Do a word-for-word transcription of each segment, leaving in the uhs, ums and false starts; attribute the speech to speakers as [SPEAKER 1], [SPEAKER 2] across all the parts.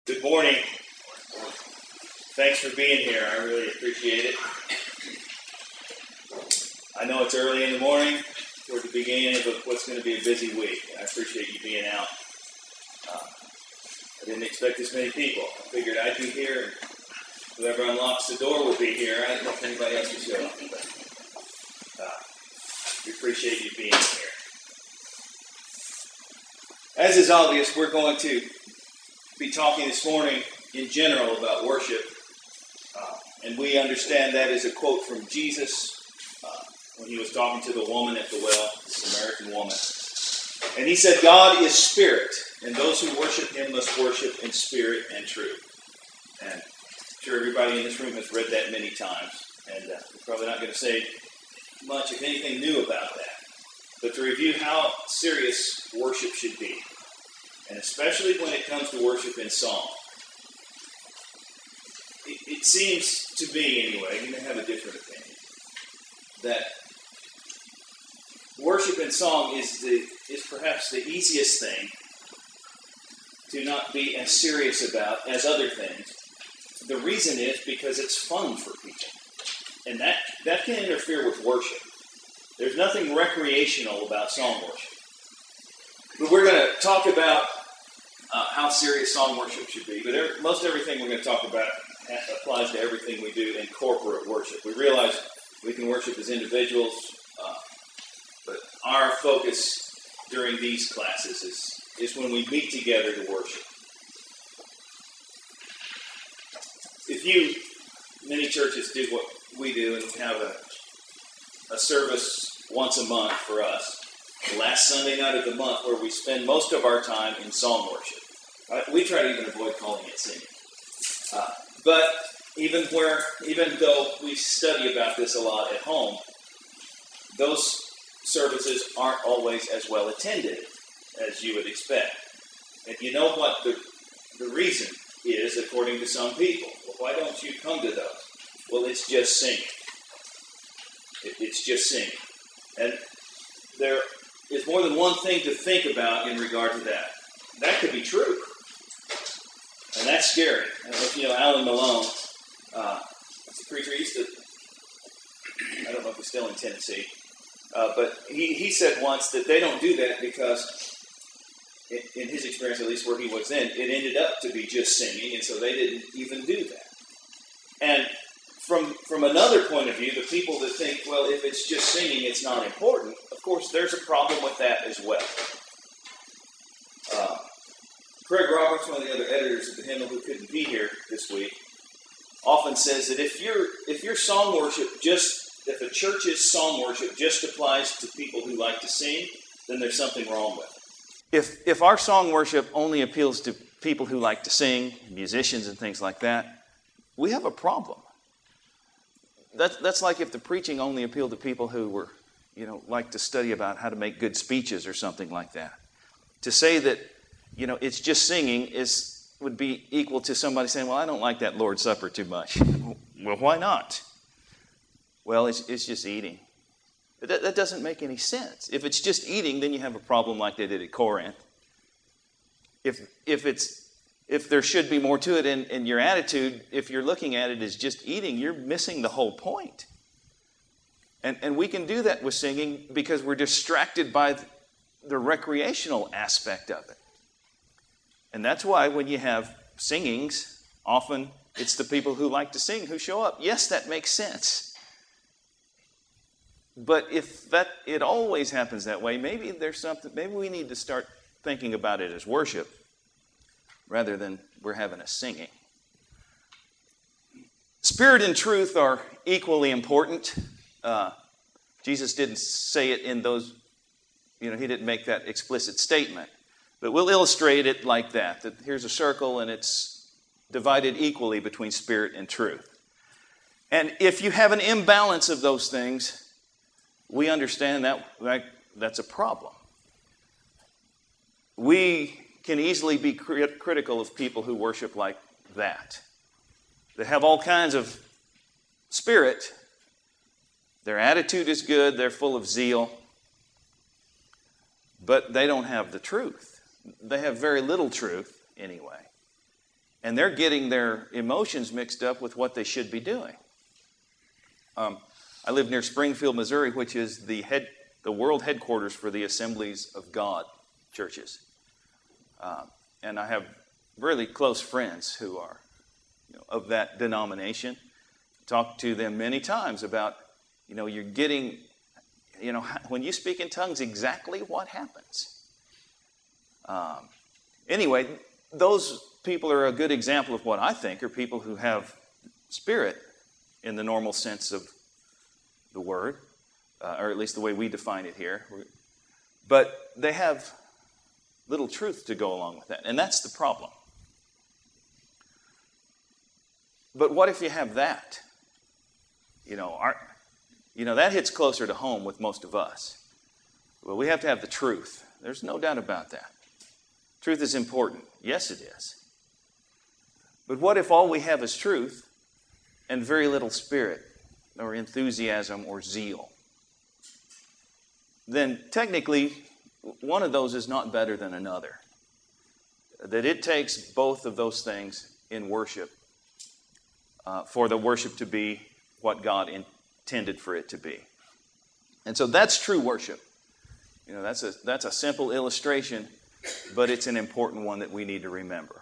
[SPEAKER 1] Good morning. Thanks for being here. I really appreciate it. I know it's early in the morning toward the beginning of what's going to be a busy week. I appreciate you being out. Uh, I didn't expect this many people. I figured I'd be here, and whoever unlocks the door will be here. I don't know if anybody else will show up. But, uh, we appreciate you being here. As is obvious, we're going to be talking this morning in general about worship. Uh, and we understand that is a quote from Jesus uh, when he was talking to the woman at the well, the Samaritan woman. And he said, God is spirit, and those who worship him must worship in spirit and truth. And I'm sure everybody in this room has read that many times. And uh, we're probably not going to say much, if anything, new about that. But to review how serious worship should be. And especially when it comes to worship in song. It, it seems to me, anyway, you may have a different opinion, that worship in song is the is perhaps the easiest thing to not be as serious about as other things. The reason is because it's fun for people. And that, that can interfere with worship. There's nothing recreational about song worship. But we're going to talk about uh, how serious song worship should be. But every, most everything we're going to talk about applies to everything we do in corporate worship. We realize we can worship as individuals, uh, but our focus during these classes is, is when we meet together to worship. If you, many churches do what we do and have a, a service once a month for us, the last Sunday night of the month, where we spend most of our time in song worship. Uh, we try to even avoid calling it singing. Uh, but even where, even though we study about this a lot at home, those services aren't always as well attended as you would expect. And you know what the the reason is, according to some people? Well, why don't you come to those? Well, it's just singing. It, it's just singing. And there is more than one thing to think about in regard to that. That could be true. And that's scary. I don't know if you know Alan Malone. Uh, he's a preacher. He used to, I don't know if he's still in Tennessee. Uh, but he, he said once that they don't do that because, in, in his experience, at least where he was in, it ended up to be just singing, and so they didn't even do that. And from from another point of view, the people that think, well, if it's just singing, it's not important, of course, there's a problem with that as well. Uh, Craig Roberts, one of the other editors of the Hymnal who couldn't be here this week, often says that if your if your song worship just if a church's song worship just applies to people who like to sing, then there's something wrong with it. If if our song worship only appeals to people who like to sing, musicians and things like that, we have a problem. That's that's like if the preaching only appealed to people who were, you know, like to study about how to make good speeches or something like that. To say that, you know, it's just singing is would be equal to somebody saying, well, I don't like that Lord's Supper too much. Well, why not? Well, it's it's just eating. That, that doesn't make any sense. If it's just eating, then you have a problem like they did at Corinth. If if it's if there should be more to it in, in your attitude, if you're looking at it as just eating, you're missing the whole point. And and we can do that with singing because we're distracted by the, the recreational aspect of it. And that's why when you have singings, often it's the people who like to sing who show up. Yes, that makes sense. But if that it always happens that way, maybe there's something, maybe we need to start thinking about it as worship rather than we're having a singing. Spirit and truth are equally important. Uh, Jesus didn't say it in those, you know, he didn't make that explicit statement. But we'll illustrate it like that, that here's a circle and it's divided equally between spirit and truth. And if you have an imbalance of those things, we understand that, that that's a problem. We can easily be crit- critical of people who worship like that. They have all kinds of spirit. Their attitude is good. They're full of zeal. But they don't have the truth. They have very little truth anyway. And they're getting their emotions mixed up with what they should be doing. Um, I live near Springfield, Missouri, which is the head, the world headquarters for the Assemblies of God churches. Uh, and I have really close friends who are, you know, of that denomination. Talked to them many times about, you know, you're getting, you know, when you speak in tongues, exactly what happens. Um, anyway, those people are a good example of what I think are people who have spirit in the normal sense of the word, uh, or at least the way we define it here. But they have little truth to go along with that, and that's the problem. But what if you have that? You know, our, you know, that hits closer to home with most of us. Well, we have to have the truth. There's no doubt about that. Truth is important. Yes, it is. But what if all we have is truth and very little spirit or enthusiasm or zeal? Then technically, one of those is not better than another. That it takes both of those things in worship uh, for the worship to be what God intended for it to be. And so that's true worship. You know, that's a, that's a simple illustration, but it's an important one that we need to remember.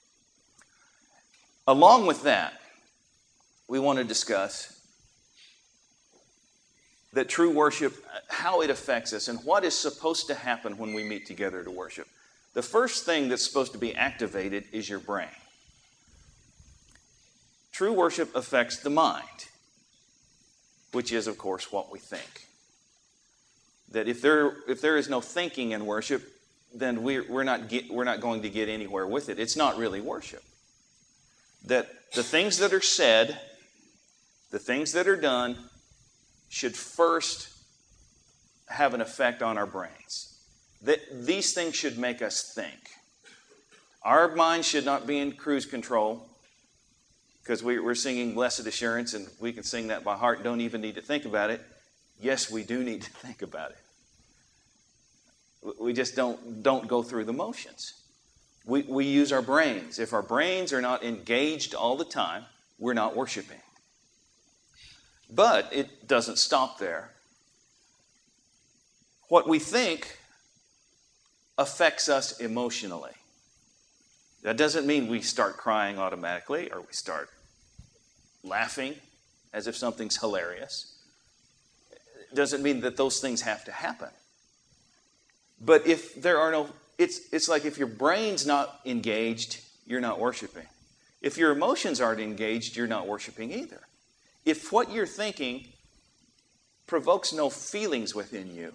[SPEAKER 1] Along with that, we want to discuss that true worship, how it affects us, and what is supposed to happen when we meet together to worship. The first thing that's supposed to be activated is your brain. True worship affects the mind, which is, of course, what we think. That if there if there is no thinking in worship, then we're, we're not get, we're not going to get anywhere with it. It's not really worship. That the things that are said, the things that are done, should first have an effect on our brains. That these things should make us think. Our minds should not be in cruise control, because we, we're singing Blessed Assurance, and we can sing that by heart and don't even need to think about it. Yes, we do need to think about it. We just don't, don't go through the motions. We, we use our brains. If our brains are not engaged all the time, we're not worshiping. But it doesn't stop there. What we think affects us emotionally. That doesn't mean we start crying automatically or we start laughing as if something's hilarious. It doesn't mean that those things have to happen. But if there are no, it's, it's like if your brain's not engaged, you're not worshiping. If your emotions aren't engaged, you're not worshiping either. If what you're thinking provokes no feelings within you,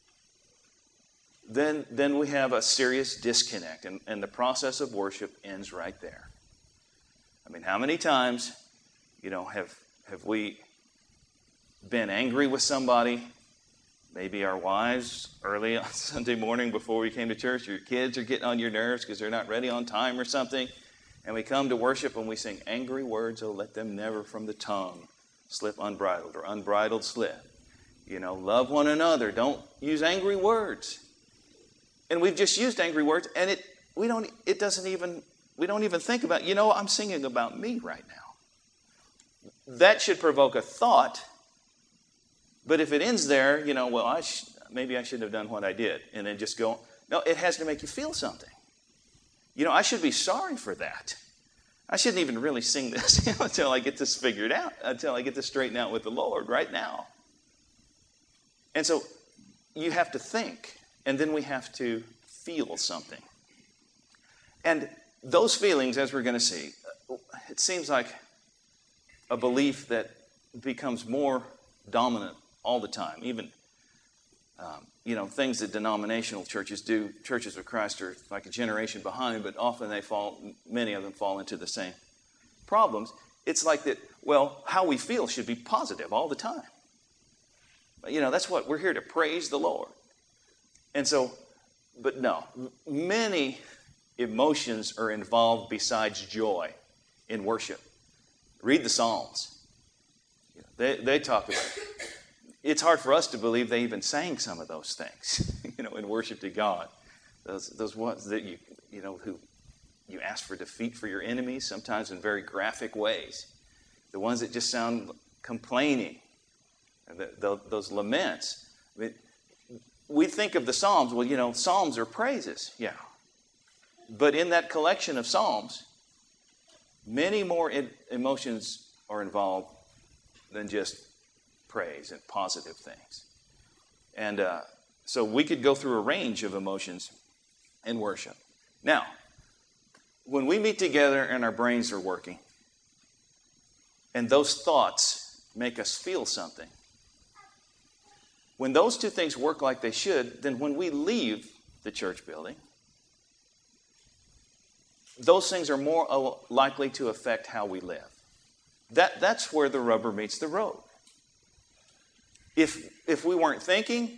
[SPEAKER 1] then, then we have a serious disconnect, and, and the process of worship ends right there. I mean, how many times, you know, have have we been angry with somebody? Maybe our wives early on Sunday morning before we came to church, your kids are getting on your nerves because they're not ready on time or something. And we come to worship and we sing angry words, oh, let them never from the tongue slip unbridled, or unbridled slip. You know, love one another. Don't use angry words. And we've just used angry words, and it we don't it doesn't even we don't even think about, you know, I'm singing about me right now. That should provoke a thought. But if it ends there, you know, well, I sh- maybe I shouldn't have done what I did, and then just go, no, it has to make you feel something. You know, I should be sorry for that. I shouldn't even really sing this you know, until I get this figured out, until I get this straightened out with the Lord right now. And so you have to think, and then we have to feel something. And those feelings, as we're going to see, it seems like a belief that becomes more dominant all the time. Even, um, you know, things that denominational churches do, churches of Christ are like a generation behind, but often they fall, many of them fall into the same problems. It's like that, well, how we feel should be positive all the time. You know, that's what we're here to praise the Lord. And so, but no, many emotions are involved besides joy in worship. Read the Psalms. They, they talk about it. It's hard for us to believe they even sang some of those things, you know, in worship to God. Those those ones that you you know who You ask for defeat for your enemies, sometimes in very graphic ways. The ones that just sound complaining, the, the, those laments. I mean, we think of the Psalms, well, you know, Psalms are praises, yeah. But in that collection of Psalms, many more in, emotions are involved than just praise and positive things. And uh, so we could go through a range of emotions in worship. Now, when we meet together and our brains are working, and those thoughts make us feel something, when those two things work like they should, then when we leave the church building, those things are more likely to affect how we live. That, that's where the rubber meets the road. If, if we weren't thinking,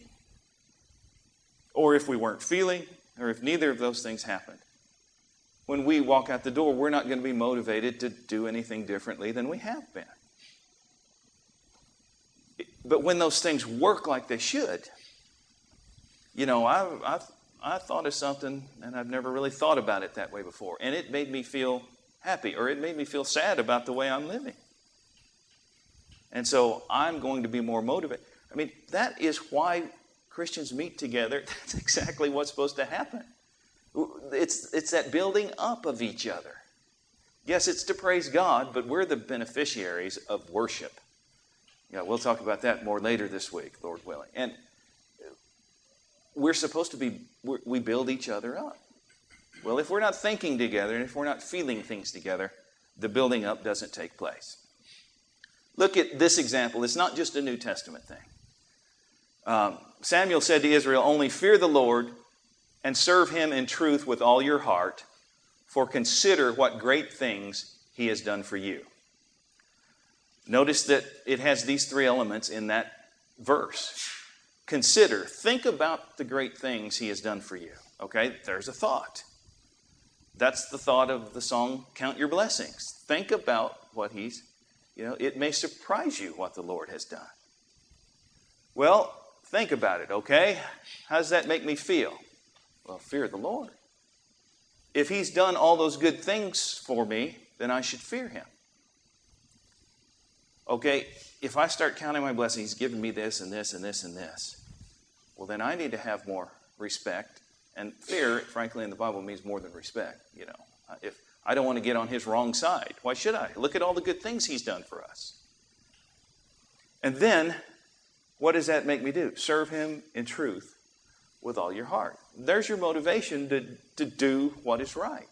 [SPEAKER 1] or if we weren't feeling, or if neither of those things happened, when we walk out the door, we're not going to be motivated to do anything differently than we have been. But when those things work like they should, you know, I, I, I thought of something and I've never really thought about it that way before. And it made me feel happy, or it made me feel sad about the way I'm living. And so I'm going to be more motivated. I mean, that is why Christians meet together. That's exactly what's supposed to happen. It's, it's that building up of each other. Yes, it's to praise God, but we're the beneficiaries of worship. Yeah, we'll talk about that more later this week, Lord willing. And we're supposed to be, we're, we build each other up. Well, if we're not thinking together, and if we're not feeling things together, the building up doesn't take place. Look at this example. It's not just a New Testament thing. Um, Samuel said to Israel, "Only fear the Lord and serve him in truth with all your heart, for consider what great things he has done for you." Notice that it has these three elements in that verse. Consider, think about the great things he has done for you. Okay, there's a thought. That's the thought of the song, Count Your Blessings. Think about what he's, you know, it may surprise you what the Lord has done. Well, think about it, okay? How does that make me feel? Well, fear the Lord. If he's done all those good things for me, then I should fear him. Okay, if I start counting my blessings, he's given me this and this and this and this, well, then I need to have more respect. And fear, frankly, in the Bible means more than respect. You know, if I don't want to get on his wrong side, why should I? Look at all the good things he's done for us. And then, what does that make me do? Serve him in truth with all your heart. There's your motivation to, to do what is right.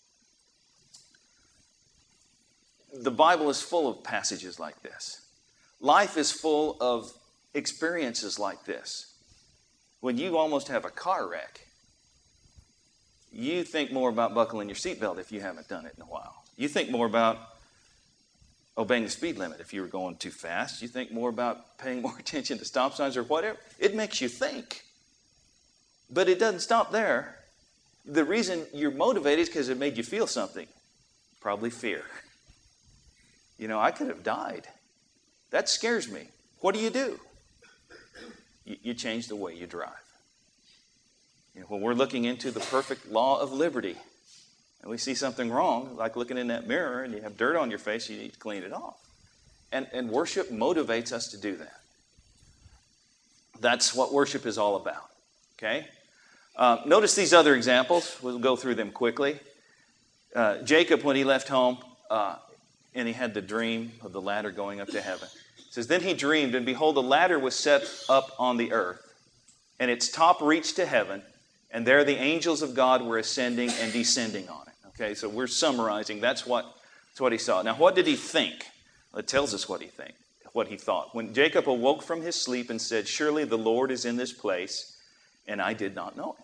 [SPEAKER 1] The Bible is full of passages like this. Life is full of experiences like this. When you almost have a car wreck, you think more about buckling your seatbelt if you haven't done it in a while. You think more about obeying the speed limit if you were going too fast. You think more about paying more attention to stop signs or whatever. It makes you think. But it doesn't stop there. The reason you're motivated is because it made you feel something. Probably fear. You know, I could have died. That scares me. What do you do? You, you change the way you drive. You know, when we're looking into the perfect law of liberty and we see something wrong, like looking in that mirror and you have dirt on your face, you need to clean it off. And, and worship motivates us to do that. That's what worship is all about. Okay? Uh, notice these other examples. We'll go through them quickly. Uh, Jacob, when he left home, uh, and he had the dream of the ladder going up to heaven. It says, "Then he dreamed, and behold, a ladder was set up on the earth, and its top reached to heaven, and there the angels of God were ascending and descending on it." Okay, so we're summarizing. That's what, that's what he saw. Now, what did he think? Well, it tells us what he think, what he thought. When Jacob awoke from his sleep and said, "Surely the Lord is in this place, and I did not know it."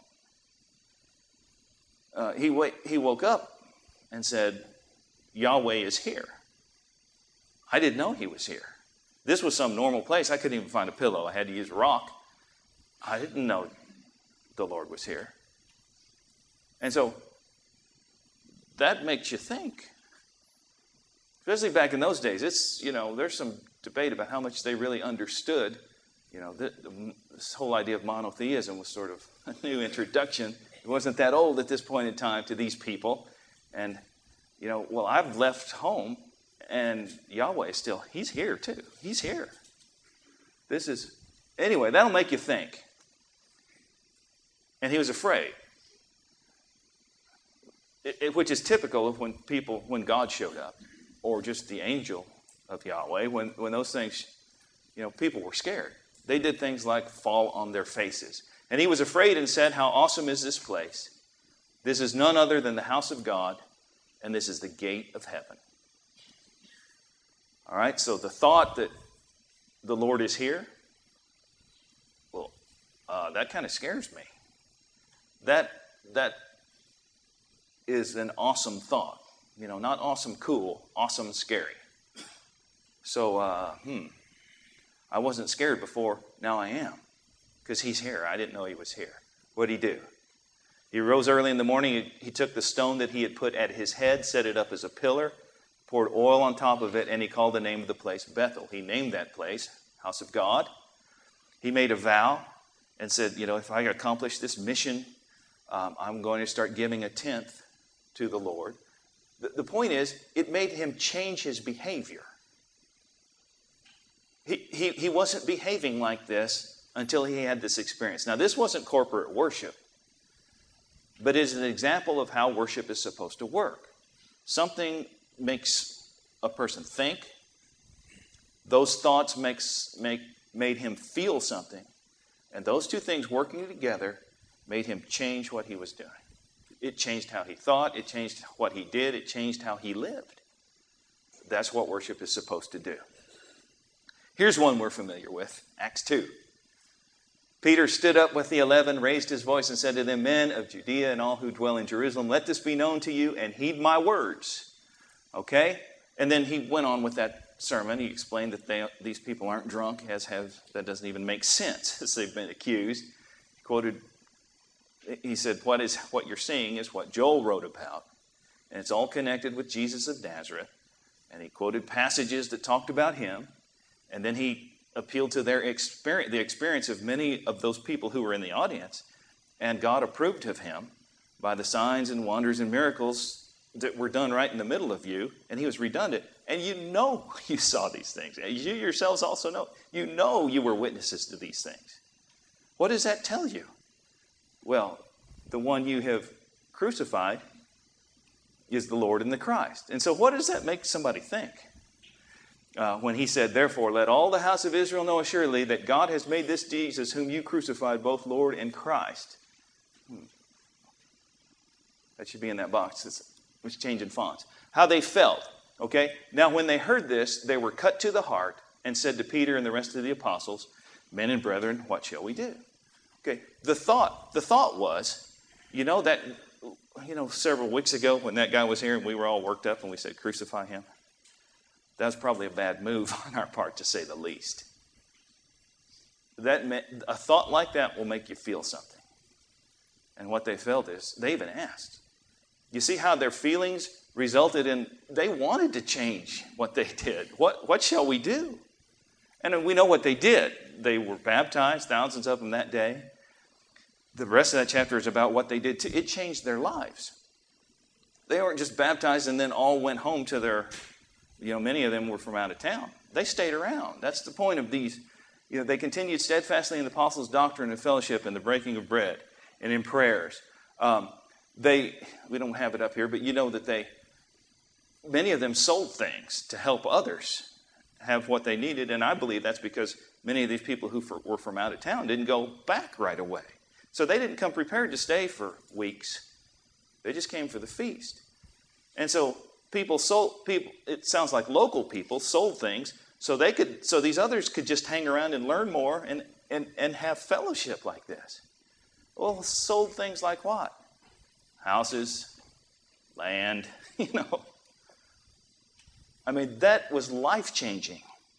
[SPEAKER 1] Uh, he, wa- he woke up and said, "Yahweh is here. I didn't know he was here. This was some normal place. I couldn't even find a pillow. I had to use a rock. I didn't know the Lord was here." And so that makes you think. Especially back in those days. It's, you know, there's some debate about how much they really understood. You know, the, the, this whole idea of monotheism was sort of a new introduction. It wasn't that old at this point in time to these people. And, you know, well, I've left home and Yahweh is still, he's here too. He's here. This is, anyway, that'll make you think. And he was afraid. It, it, which is typical of when people, when God showed up, or just the angel of Yahweh, when, when those things, you know, people were scared. They did things like fall on their faces. And he was afraid and said, how awesome is this place? This is none other than the house of God, and this is the gate of heaven. All right, so the thought that the Lord is here, well, uh, that kind of scares me. That, that is an awesome thought. You know, not awesome cool, awesome scary. So, uh, hmm, I wasn't scared before, now I am. Because he's here. I didn't know he was here. What did he do? He rose early in the morning. He, he took the stone that he had put at his head, set it up as a pillar, poured oil on top of it, and he called the name of the place Bethel. He named that place House of God. He made a vow and said, you know, if I accomplish this mission, um, I'm going to start giving a tenth to the Lord. The, the point is, it made him change his behavior. He, he, he wasn't behaving like this until he had this experience. Now, this wasn't corporate worship, but it is an example of how worship is supposed to work. Something makes a person think. Those thoughts makes, make, made him feel something. And those two things working together made him change what he was doing. It changed how he thought. It changed what he did. It changed how he lived. That's what worship is supposed to do. Here's one we're familiar with, Acts two. Peter stood up with the eleven, raised his voice and said to them, men of Judea and all who dwell in Jerusalem, let this be known to you and heed my words. Okay? And then he went on with that sermon. He explained that they, these people aren't drunk, as have, that doesn't even make sense, as they've been accused. He quoted, he said, what is what you're seeing is what Joel wrote about. And it's all connected with Jesus of Nazareth. And he quoted passages that talked about him. And then he appealed to their experience, the experience of many of those people who were in the audience. And God approved of him by the signs and wonders and miracles that were done right in the middle of you. And he was redundant. And you know you saw these things. You yourselves also know. You know you were witnesses to these things. What does that tell you? Well, the one you have crucified is the Lord and the Christ. And so what does that make somebody think? Uh, when he said, therefore, let all the house of Israel know assuredly that God has made this Jesus, whom you crucified, both Lord and Christ. Hmm. That should be in that box. It's, it's changing fonts. How they felt. Okay? Now, when they heard this, they were cut to the heart and said to Peter and the rest of the apostles, men and brethren, what shall we do? Okay. The thought, the thought was, you know, that, you know, several weeks ago when that guy was here and we were all worked up and we said, crucify him. That was probably a bad move on our part, to say the least. That meant, a thought like that will make you feel something. And what they felt is, they even asked. You see how their feelings resulted in, they wanted to change what they did. What, what shall we do? And we know what they did. They were baptized, thousands of them that day. The rest of that chapter is about what they did. To, it changed their lives. They weren't just baptized and then all went home to their... You know, many of them were from out of town. They stayed around. That's the point of these. You know, they continued steadfastly in the apostles' doctrine and fellowship and the breaking of bread and in prayers. Um, they, we don't have it up here, but you know that they, many of them sold things to help others have what they needed. And I believe that's because many of these people who for, were from out of town didn't go back right away. So they didn't come prepared to stay for weeks. They just came for the feast. And so People sold people. It sounds like local people sold things so they could, so these others could just hang around and learn more and and and have fellowship like this. Well, sold things like what? Houses, land. You know. I mean, that was life changing.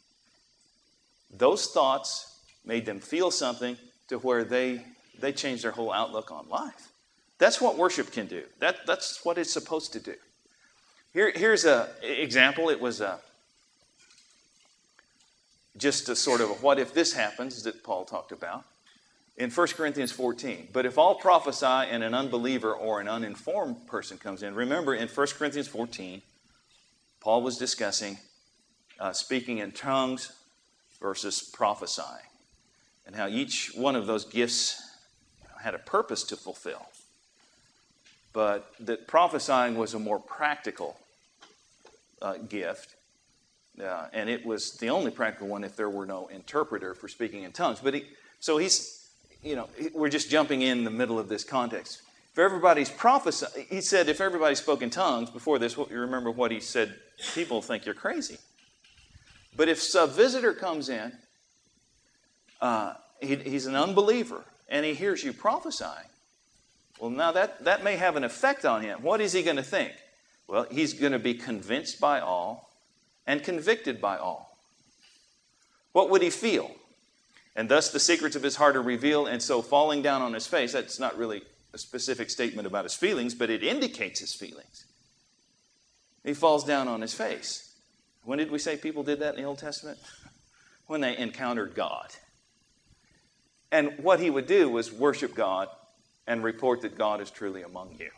[SPEAKER 1] Those thoughts made them feel something to where they they changed their whole outlook on life. That's what worship can do. That that's what it's supposed to do. Here, here's an example. It was a, just a sort of a what if this happens that Paul talked about. in First Corinthians fourteen. But if all prophesy and an unbeliever or an uninformed person comes in, remember in First Corinthians fourteen, Paul was discussing uh, speaking in tongues versus prophesying, and how each one of those gifts had a purpose to fulfill. But that prophesying was a more practical uh, gift, uh, and it was the only practical one if there were no interpreter for speaking in tongues. But he, so he's, you know, we're just jumping in the middle of this context. If everybody's prophesying, he said, if everybody spoke in tongues before this, you remember what he said, people think you're crazy. But if a visitor comes in, uh, he, he's an unbeliever, and he hears you prophesying, well, now that, that may have an effect on him. What is he going to think? Well, he's going to be convinced by all and convicted by all. What would he feel? And thus the secrets of his heart are revealed, and so falling down on his face, that's not really a specific statement about his feelings, but it indicates his feelings. He falls down on his face. When did we say people did that in the Old Testament? When they encountered God. And what he would do was worship God and report that God is truly among you.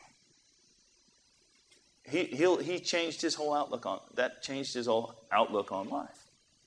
[SPEAKER 1] He he'll, he changed his whole outlook on that. Changed his whole outlook on life.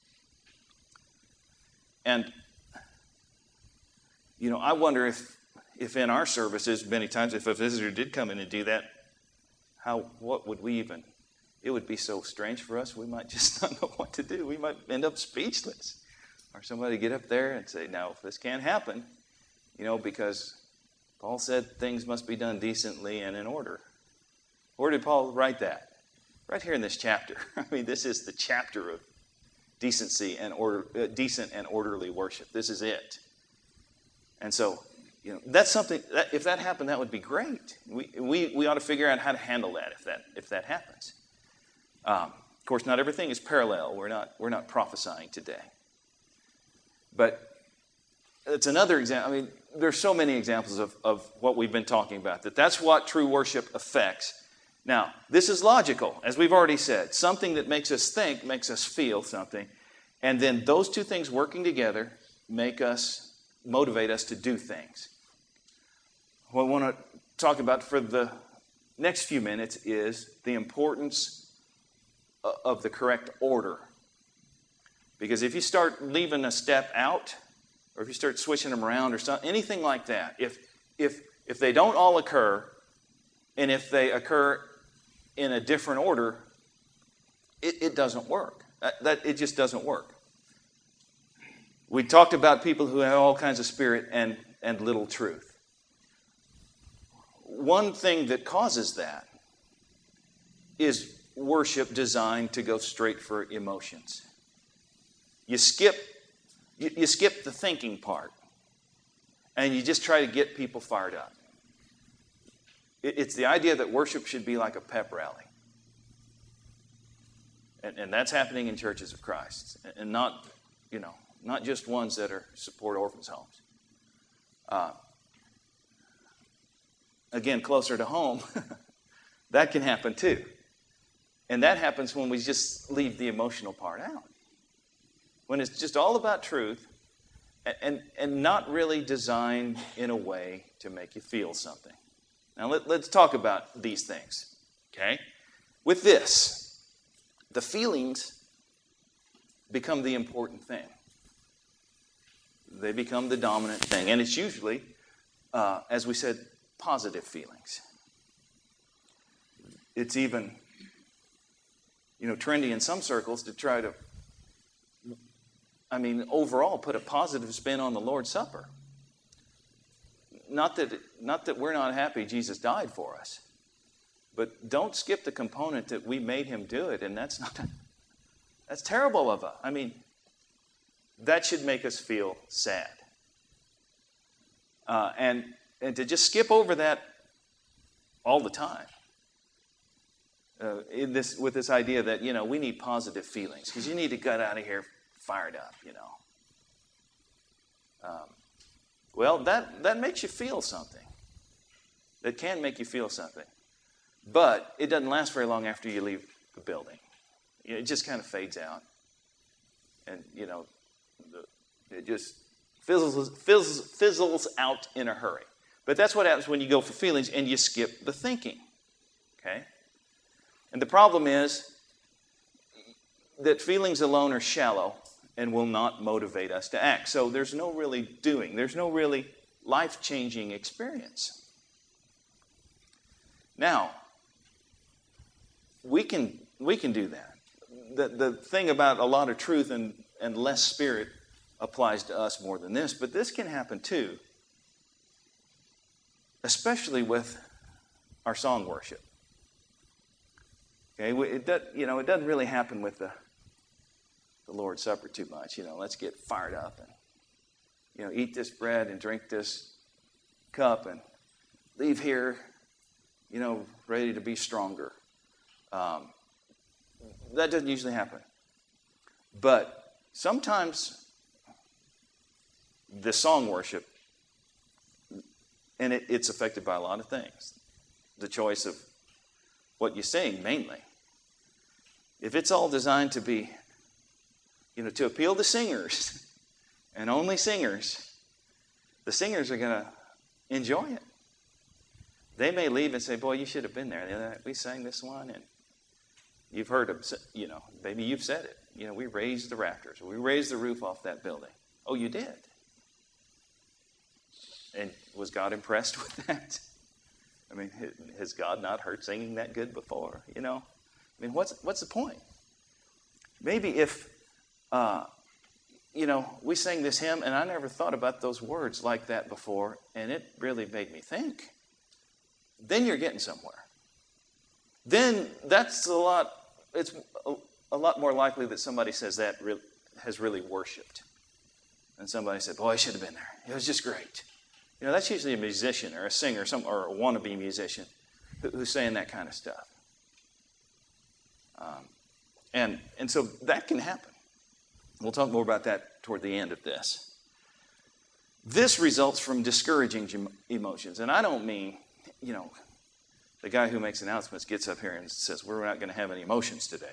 [SPEAKER 1] And you know, I wonder if if in our services, many times, if a visitor did come in and do that, how what would we even? It would be so strange for us. We might just not know what to do. We might end up speechless, or somebody get up there and say, "Now, if this can't happen, you know, because." Paul said things must be done decently and in order. Where did Paul write that? Right here in this chapter. I mean, this is the chapter of decency and order, uh, decent and orderly worship. This is it. And so, you know, that's something. That, if that happened, that would be great. We we we ought to figure out how to handle that if that if that happens. Um, of course, not everything is parallel. We're not we're not prophesying today, but. It's another example. I mean, there's so many examples of, of what we've been talking about, that that's what true worship affects. Now, this is logical, as we've already said. Something that makes us think makes us feel something. And then those two things working together make us, motivate us to do things. What I want to talk about for the next few minutes is the importance of the correct order. Because if you start leaving a step out, or if you start switching them around or something, anything like that, if if if they don't all occur, and if they occur in a different order, it, it doesn't work. That, that it just doesn't work. We talked about people who have all kinds of spirit and, and little truth. One thing that causes that is worship designed to go straight for emotions. You skip You, you skip the thinking part, and you just try to get people fired up. It, it's the idea that worship should be like a pep rally. And, and that's happening in churches of Christ, and not, you know, not just ones that are support orphans' homes. Uh, again, closer to home, that can happen too. And that happens when we just leave the emotional part out. When it's just all about truth and, and, and not really designed in a way to make you feel something. Now let, let's talk about these things, okay? With this, the feelings become the important thing. They become the dominant thing. And it's usually, uh, as we said, positive feelings. It's even, you know, trendy in some circles to try to I mean, overall, put a positive spin on the Lord's Supper. Not that, not that we're not happy Jesus died for us, but don't skip the component that we made him do it, and that's not, that's terrible of us. I mean, that should make us feel sad. Uh, and, and to just skip over that all the time, uh, in this, with this idea that, you know, we need positive feelings, because you need to get out of here fired up, you know. Um, well, that, that makes you feel something. That can make you feel something. But it doesn't last very long after you leave the building. It just kind of fades out. And, you know, the, it just fizzles, fizzles, fizzles out in a hurry. But that's what happens when you go for feelings and you skip the thinking. Okay? And the problem is that feelings alone are shallow and will not motivate us to act. So there's no really doing. There's no really life-changing experience. Now, we can we can do that. The, the thing about a lot of truth and, and less spirit applies to us more than this, but this can happen too, especially with our song worship. Okay, it does, you know, it doesn't really happen with the the Lord's Supper too much. You know, let's get fired up and, you know, eat this bread and drink this cup and leave here, you know, ready to be stronger. Um, that doesn't usually happen. But sometimes the song worship, and it, it's affected by a lot of things. The choice of what you sing, mainly. If it's all designed to be, you know, to appeal to singers, and only singers, the singers are going to enjoy it. They may leave and say, boy, you should have been there. The other night we sang this one, and you've heard them, you know, maybe you've said it. You know, we raised the rafters. We raised the roof off that building. Oh, you did? And was God impressed with that? I mean, has God not heard singing that good before? You know? I mean, what's what's the point? Maybe if, uh, you know, we sang this hymn, and I never thought about those words like that before, and it really made me think. Then you're getting somewhere. Then that's a lot, it's a, a lot more likely that somebody says that re- has really worshiped. And somebody said, boy, I should have been there. It was just great. You know, that's usually a musician or a singer some, or a wannabe musician who, who's saying that kind of stuff. Um, and, and so that can happen. We'll talk more about that toward the end of this. This results from discouraging emotions. And I don't mean, you know, the guy who makes announcements gets up here and says, we're not going to have any emotions today.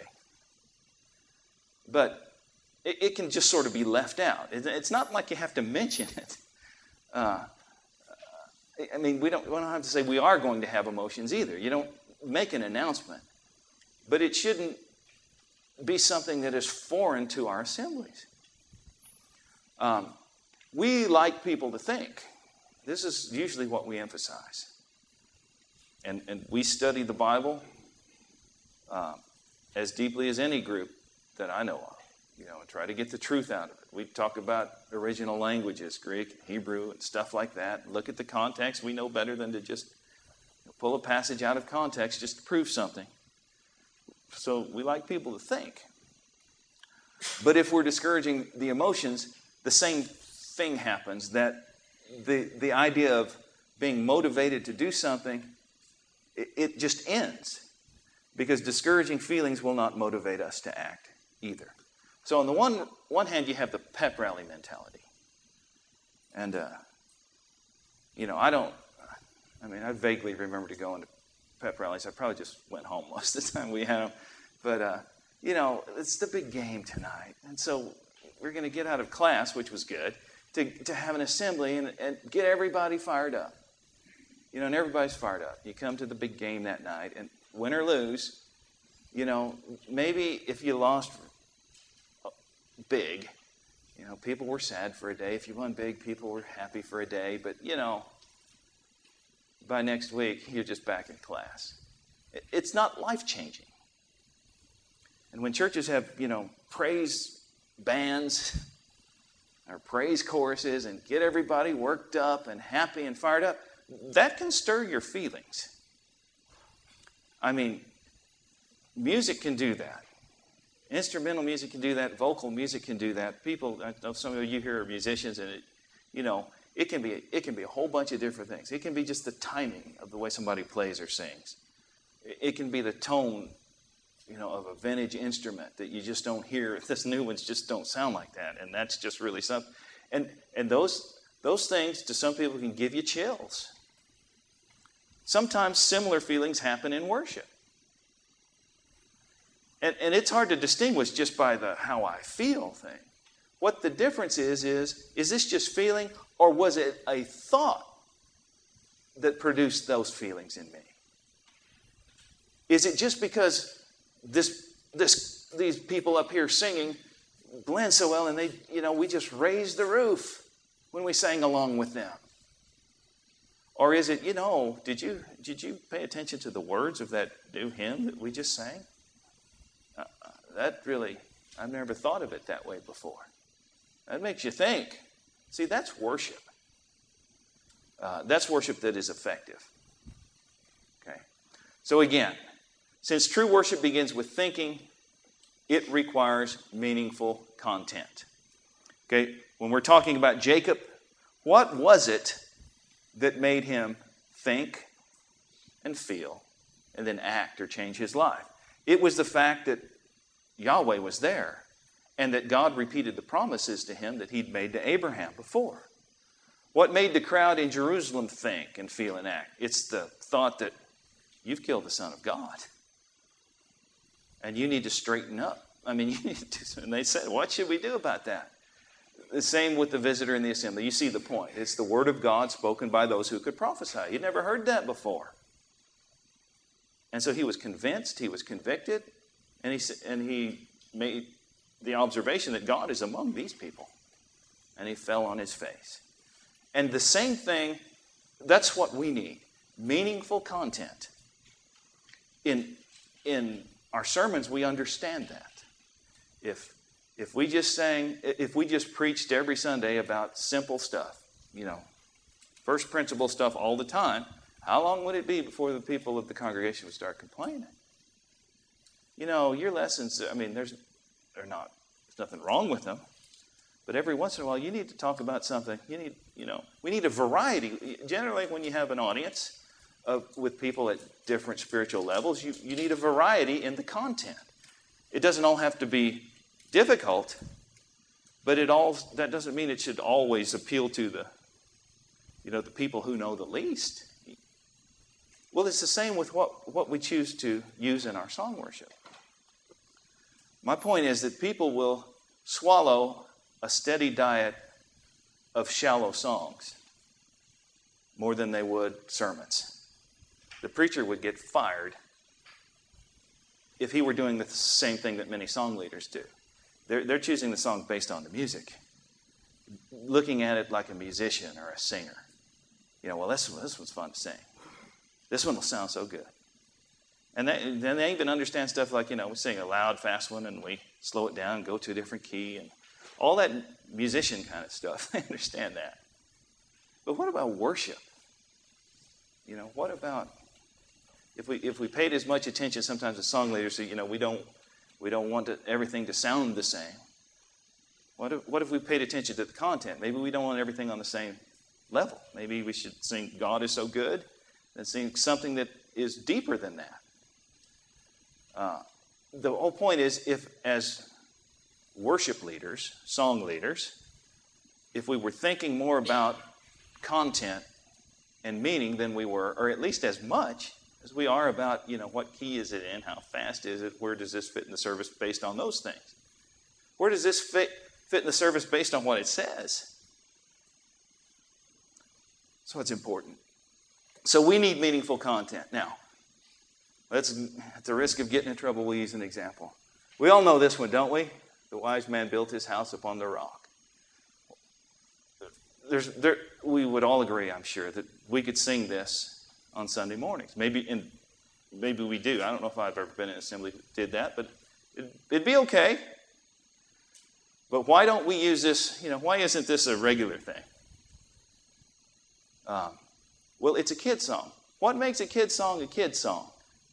[SPEAKER 1] But it, it can just sort of be left out. It, it's not like you have to mention it. Uh, I mean, we don't, we don't have to say we are going to have emotions either. You don't make an announcement. But it shouldn't be something that is foreign to our assemblies. Um, we like people to think. This is usually what we emphasize. And, and we study the Bible uh, as deeply as any group that I know of. You know, and try to get the truth out of it. We talk about original languages, Greek, Hebrew, and stuff like that. Look at the context. We know better than to just you know, pull a passage out of context just to prove something. So we like people to think. But if we're discouraging the emotions, the same thing happens, that the, the idea of being motivated to do something, it, it just ends. Because discouraging feelings will not motivate us to act either. So on the one, one hand, you have the pep rally mentality. And, uh, you know, I don't, I mean, I vaguely remember to going to pep rallies. I probably just went home most of the time we had them. But, uh, you know, it's the big game tonight. And so we're going to get out of class, which was good, to, to have an assembly and, and get everybody fired up. You know, and everybody's fired up. You come to the big game that night, and win or lose, you know, maybe if you lost big, you know, people were sad for a day. If you won big, people were happy for a day. But, you know, by next week, you're just back in class. It's not life-changing. And when churches have, you know, praise bands or praise choruses and get everybody worked up and happy and fired up, that can stir your feelings. I mean, music can do that. Instrumental music can do that. Vocal music can do that. People, I know some of you here are musicians, and it, you know, it can be it can be a whole bunch of different things. It can be just the timing of the way somebody plays or sings. It can be the tone, you know, of a vintage instrument that you just don't hear. This new ones just don't sound like that, and that's just really something. And and those those things to some people can give you chills. Sometimes similar feelings happen in worship. And, and it's hard to distinguish just by the how I feel thing.
[SPEAKER 2] what the difference is, is, is this just feeling, or was it a thought that produced those feelings in me? Is it just because this, this, these people up here singing blend so well, and they, you know, we just raised the roof when we sang along with them? Or is it, you know, did you did you pay attention to the words of that new hymn that we just sang? Uh, that really, I've never thought of it that way before. That makes you think. See, that's worship. Uh, that's worship that is effective. Okay. So again, since true worship begins with thinking, it requires meaningful content. Okay. When we're talking about Jacob, what was it that made him think and feel and then act or change his life? It was the fact that Yahweh was there and that God repeated the promises to him that he'd made to Abraham before. What made the crowd in Jerusalem think and feel and act? It's the thought that you've killed the Son of God and you need to straighten up. I mean, you need to, and they said, what should we do about that? The same with the visitor in the assembly. You see the point. It's the word of God spoken by those who could prophesy. You'd never heard that before. And so he was convinced, he was convicted, and he, and he made the observation that God is among these people. And he fell on his face. And the same thing, that's what we need. Meaningful content. In, in our sermons, we understand that. If, if we just sang, if we just preached every Sunday about simple stuff, you know, first principle stuff all the time, how long would it be before the people of the congregation would start complaining? You know, your lessons, I mean, there's, they're not, there's nothing wrong with them. But every once in a while, you need to talk about something. You need, you know, we need a variety. Generally, when you have an audience of, with people at different spiritual levels, you, you need a variety in the content. It doesn't all have to be difficult, but it all, that doesn't mean it should always appeal to the, you know, the people who know the least. Well, it's the same with what, what we choose to use in our song worship. My point is that people will swallow a steady diet of shallow songs more than they would sermons. The preacher would get fired if he were doing the same thing that many song leaders do. They're, they're choosing the song based on the music, looking at it like a musician or a singer. You know, well, this, this one's fun to sing. This one will sound so good. And then they, they even understand stuff like, you know, we sing a loud, fast one, and we slow it down and go to a different key, and all that musician kind of stuff. They understand that. But what about worship? You know, what about if we if we paid as much attention sometimes as song leaders, you know, we don't we don't want to, everything to sound the same. What if, what if we paid attention to the content? Maybe we don't want everything on the same level. Maybe we should sing God is so good and sing something that is deeper than that. Uh, the whole point is, if as worship leaders, song leaders, if we were thinking more about content and meaning than we were, or at least as much as we are about, you know, what key is it in, how fast is it, where does this fit in the service based on those things? Where does this fit, fit in the service based on what it says? So it's important. So we need meaningful content. Now, let's, at the risk of getting in trouble, we'll use an example. We all know this one, don't we? The wise man built his house upon the rock. There's, there, we would all agree, I'm sure, that we could sing this on Sunday mornings. Maybe, in, maybe we do. I don't know if I've ever been in an assembly that did that, but it, it'd be okay. But why don't we use this? You know, why isn't this a regular thing? Um, well, it's a kid's song. What makes a kid's song a kid's song?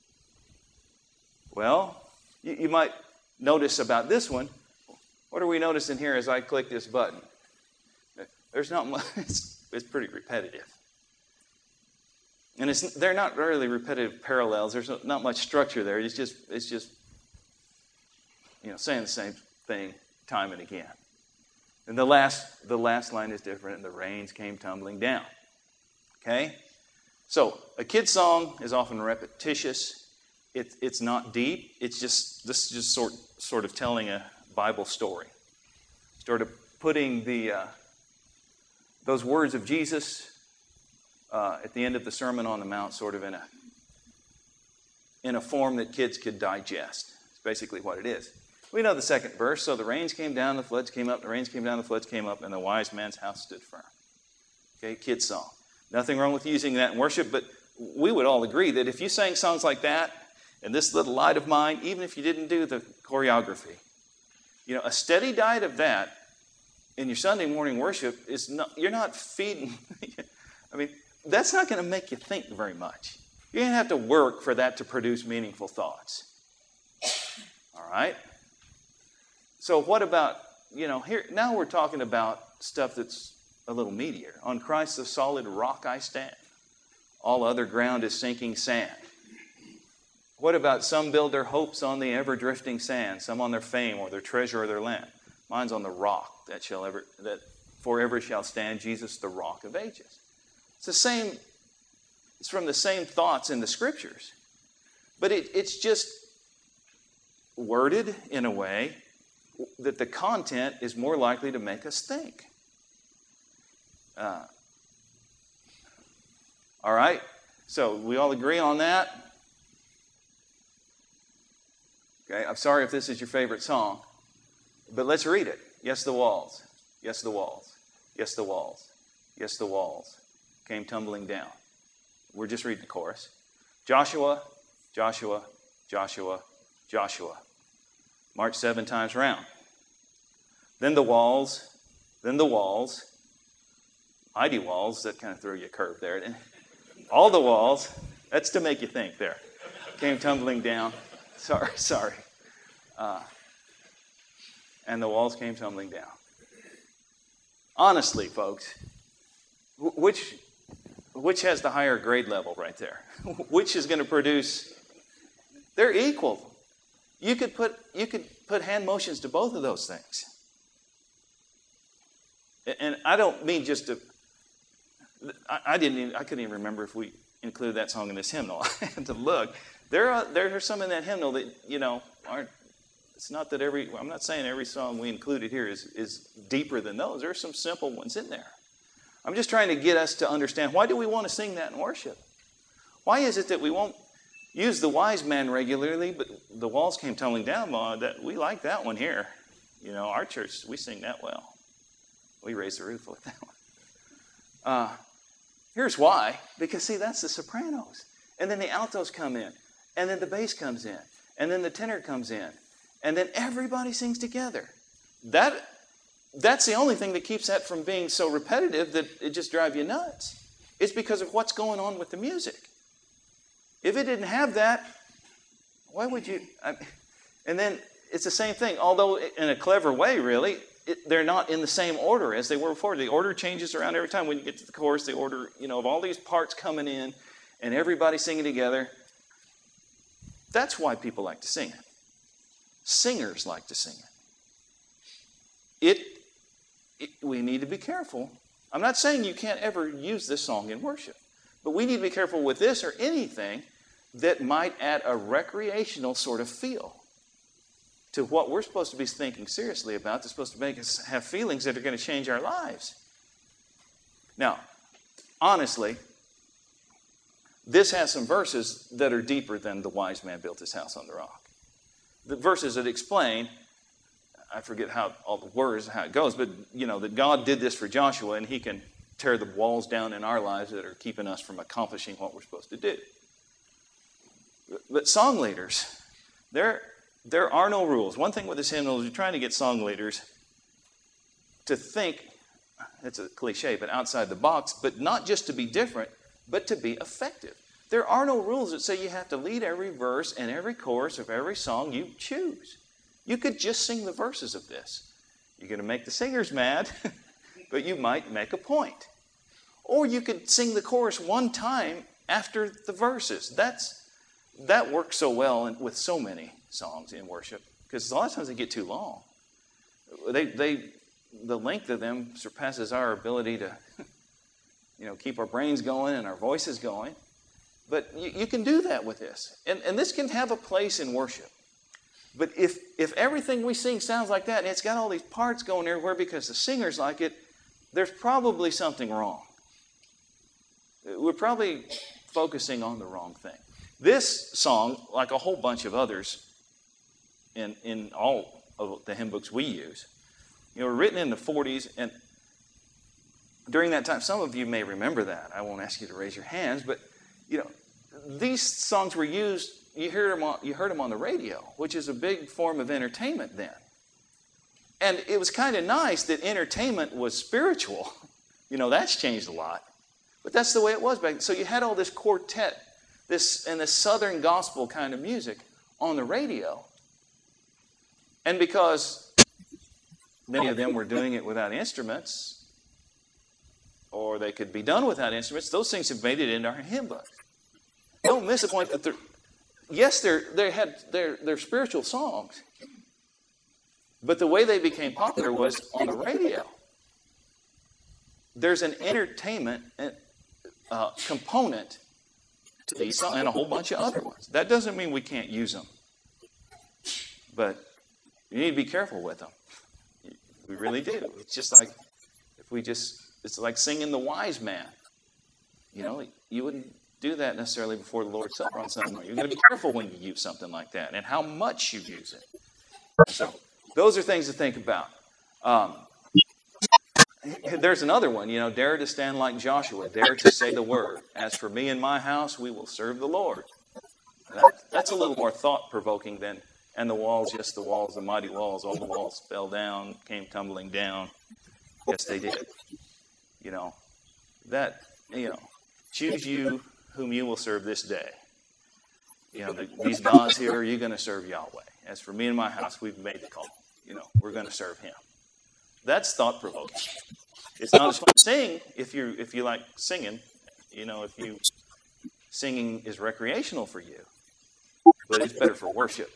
[SPEAKER 2] Well, you, you might notice about this one. What are we noticing here as I click this button? There's not much, it's, it's pretty repetitive. And it's, they're not really repetitive parallels. There's not much structure there. It's just, it's just, you know, saying the same thing time and again. And the last, the last line is different, and the rains came tumbling down. Okay? So, a kid's song is often repetitious. It, it's not deep. It's just, this is just sort, sort of telling a Bible story. started putting the uh, those words of Jesus uh, at the end of the Sermon on the Mount sort of in a in a form that kids could digest. It's basically what it is. We know the second verse. So the rains came down, the floods came up, the rains came down, the floods came up, and the wise man's house stood firm. Okay, kids song. Nothing wrong with using that in worship, but we would all agree that if you sang songs like that, and This Little Light of Mine, even if you didn't do the choreography, you know, a steady diet of that in your Sunday morning worship is not, you're not feeding, I mean, that's not going to make you think very much. You're going to have to work for that to produce meaningful thoughts. All right? So what about, you know, here, now we're talking about stuff that's a little meatier. On Christ the solid rock I stand. All other ground is sinking sand. What about some build their hopes on the ever-drifting sand, some on their fame or their treasure or their land? Mine's on the rock that shall ever that forever shall stand, Jesus the rock of ages. It's the same, it's from the same thoughts in the scriptures. But it, it's just worded in a way that the content is more likely to make us think. Uh, all right, so we all agree on that? Okay, I'm sorry if this is your favorite song, but let's read it. Yes, the walls. Yes, the walls. Yes, the walls. Yes, the walls came tumbling down. We're just reading the chorus. Joshua, Joshua, Joshua, Joshua. March seven times round. Then the walls, then the walls, mighty walls, that kind of threw you a curve there. All the walls, that's to make you think there, came tumbling down. Sorry, sorry. Uh, and the walls came tumbling down. Honestly, folks, which, which has the higher grade level right there? Which is going to produce? They're equal. You could put you could put hand motions to both of those things. And I don't mean just to. I, I didn't. Even, I couldn't even remember if we included that song in this hymnal. I had to look. There are there are some in that hymnal that you know aren't. It's not that every. I'm not saying every song we included here is is deeper than those. There are some simple ones in there. I'm just trying to get us to understand, why do we want to sing that in worship? Why is it that we won't use the wise man regularly, but the walls came tumbling down? Well, that we like that one here. You know, our church, we sing that well. We raise the roof with that one. Uh, here's why. Because, see, that's the sopranos. And then the altos come in. And then the bass comes in. And then the tenor comes in. And then everybody sings together. That, that's the only thing that keeps that from being so repetitive that it just drives you nuts. It's because of what's going on with the music. If it didn't have that, why would you? I, and then it's the same thing, although in a clever way, really, it, they're not in the same order as they were before. The order changes around every time. When you get to the chorus, the order, you know, of all these parts coming in and everybody singing together. That's why people like to sing it. Singers like to sing it. It, it. We need to be careful. I'm not saying you can't ever use this song in worship, but we need to be careful with this or anything that might add a recreational sort of feel to what we're supposed to be thinking seriously about. That's supposed to make us have feelings that are going to change our lives. Now, honestly, this has some verses that are deeper than the wise man built his house on the rock. The verses that explain, I forget how all the words, how it goes, but you know, that God did this for Joshua and he can tear the walls down in our lives that are keeping us from accomplishing what we're supposed to do. But song leaders, there, there are no rules. One thing with this hymnal is you're trying to get song leaders to think, it's a cliche, but outside the box, but not just to be different, but to be effective. There are no rules that say you have to lead every verse and every chorus of every song you choose. You could just sing the verses of this. You're going to make the singers mad, but you might make a point. Or you could sing the chorus one time after the verses. That's That works so well in, with so many songs in worship, because a lot of times they get too long. They, they, the length of them surpasses our ability to, you know, keep our brains going and our voices going. But you, you can do that with this. And, and this can have a place in worship. But if, if everything we sing sounds like that, and it's got all these parts going everywhere because the singers like it, there's probably something wrong. We're probably focusing on the wrong thing. This song, like a whole bunch of others in, in all of the hymn books we use, you know, were written in the forties, and during that time, some of you may remember that. I won't ask you to raise your hands, but, you know, these songs were used, you heard them on, you heard them on the radio, which is a big form of entertainment then. And it was kind of nice that entertainment was spiritual. You know, that's changed a lot. But that's the way it was back then. So you had all this quartet, this and this Southern gospel kind of music on the radio. And because many of them were doing it without instruments, or they could be done without instruments, those things have made it into our hymn book. Don't miss the point that they're, yes, they're, they had, they're, they're spiritual songs, but the way they became popular was on the radio. There's an entertainment uh, component to these songs and a whole bunch of other ones. That doesn't mean we can't use them, but you need to be careful with them. We really do. It's just like if we just, it's like singing the wise man. You know, you wouldn't do that necessarily before the Lord's Supper on Sunday morning. You've got to be careful when you use something like that and how much you use it. So those are things to think about. Um, there's another one, you know, dare to stand like Joshua, dare to say the word. As for me and my house, we will serve the Lord. That, that's a little more thought-provoking than, and the walls, yes, the walls, the mighty walls, all the walls fell down, came tumbling down. Yes, they did. You know, that, you know, choose you whom you will serve this day. You know, the, these gods here, are you going to serve Yahweh? As for me and my house, we've made the call. You know, we're going to serve him. That's thought-provoking. It's not as fun to sing if you if you like singing. You know, if you singing is recreational for you, but it's better for worship.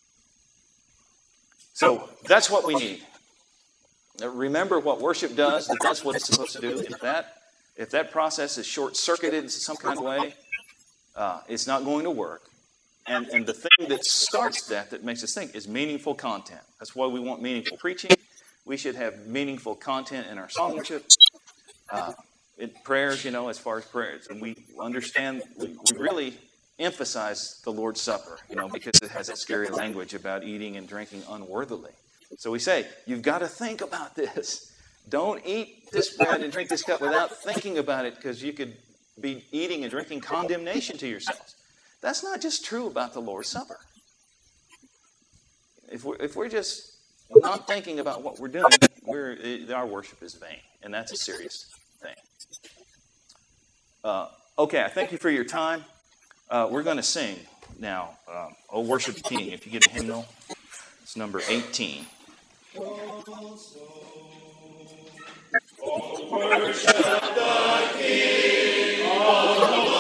[SPEAKER 2] So that's what we need. Now, remember what worship does. That that's what it's supposed to do. If that if that process is short-circuited in some kind of way, uh, it's not going to work. And and the thing that starts that, that makes us think, is meaningful content. That's why we want meaningful preaching. We should have meaningful content in our song worship, uh, in prayers, you know, as far as prayers. And we understand, we, we really emphasize the Lord's Supper, you know, because it has that scary language about eating and drinking unworthily. So we say, you've got to think about this. Don't eat this bread and drink this cup without thinking about it, because you could be eating and drinking condemnation to yourselves. That's not just true about the Lord's Supper. If we're, if we're just not thinking about what we're doing, we're, it, our worship is vain, and that's a serious thing. Uh, okay, I thank you for your time. Uh, we're going to sing now, um, O Worship the King. If you get a hymnal, it's number eighteen. O worship the King.